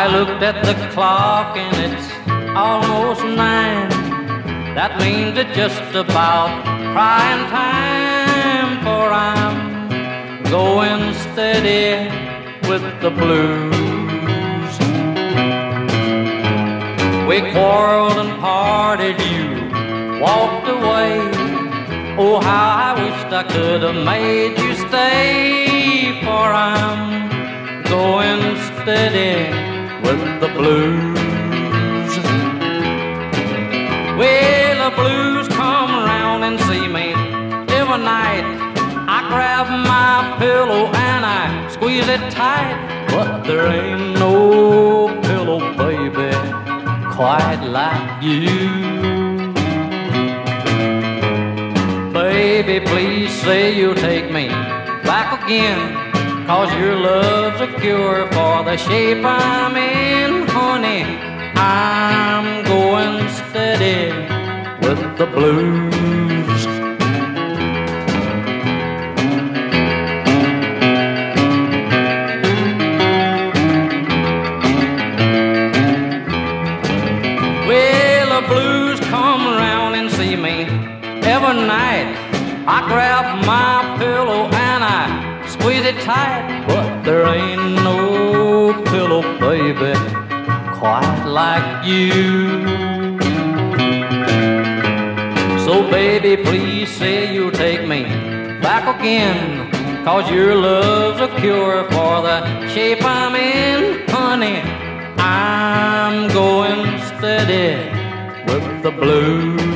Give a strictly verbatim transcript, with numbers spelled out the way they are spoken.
I looked at the clock and it's almost nine. That means it's just about crying time, for I'm going steady with the blues. We quarreled and parted, you walked away. Oh, how I wished I could have made you stay, for I'm going steady with the blues. Well, the blues come around and see me every night. I grab my pillow and I squeeze it tight, but there ain't no pillow, baby, quite like you. Baby, please say you'll take me back again, 'cause your love's a cure for the shape I'm in. Honey, I'm going steady with the blues. Well, the blues come around and see me every night. I grab my pillow and I squeeze it tight, but there ain't no pillow, baby, quite like you. So baby, please say you'll take me back again, 'cause your love's a cure for the shape I'm in. Honey, I'm going steady with the blues.